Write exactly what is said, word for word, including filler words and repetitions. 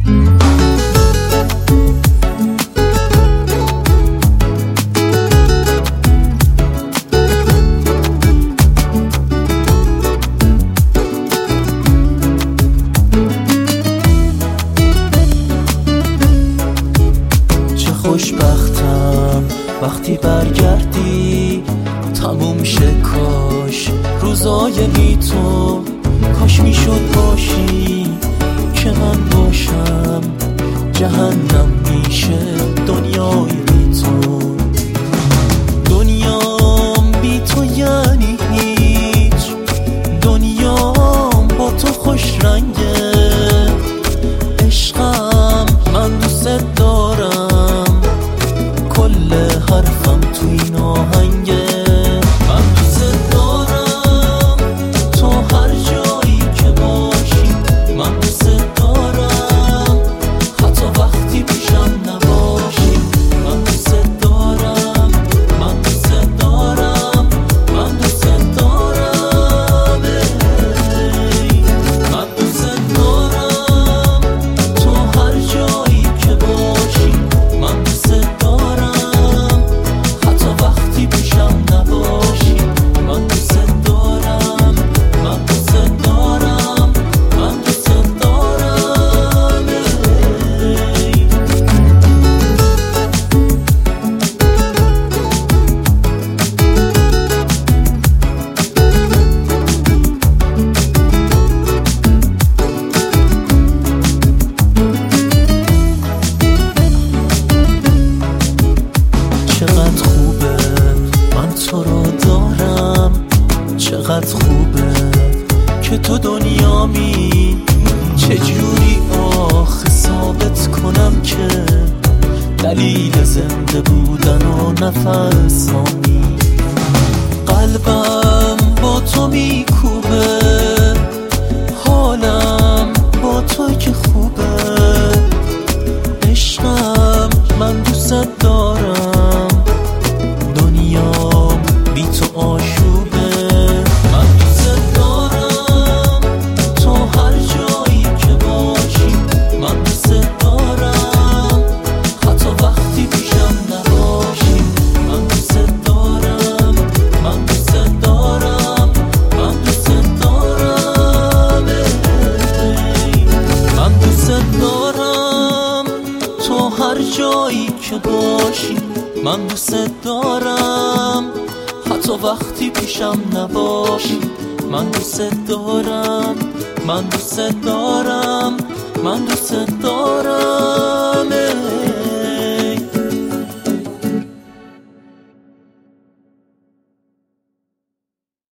خوشبختم وقتی برگردی، تموم شه کاش روزای بی تو، کاش میشد باشی که من باشم، جهنم میشه دنیای بی تو. دنیام بی تو یعنی هیچ، دنیام با تو خوش رنگه، عشقم من دوست دارم، کل حرفم تو این آهنگه. من دوست دارم تو هر جایی که باشی، من دوست دارم حتی وقتی پیشم نباشی. من دوست دارم، من دوست دارم، من دوست دارم ای. من دوست دارم تو هر جایی که باشی، من دوست دارم حتی وقتی پیشم نباشی. من دوست دارم، من دوست دارم، من دوست دارم ای. چقدر خوبه من تو رو دارم، چقدر خوبه که تو دنیامی. چجوری آخه ثابت کنم که دلیل زنده بودن و نفسانی؟ قلبم با تو میکوبه، حالم با تو که خوبه، عشقم من دوست دارم، دنیام بی تو آشوبه. من دوست دارم تو هر جایی که باشی، من دوست دارم حتی وقتی پیشم نباشی. من دوست دارم، من دوست دارم، من دوست دارم ای. من دوست دارم تو هر جایی که باشی، من دوست دارم حتی وقتی پیشم نباشی. من دوست دارم، من دوست دارم، من دوست دارم.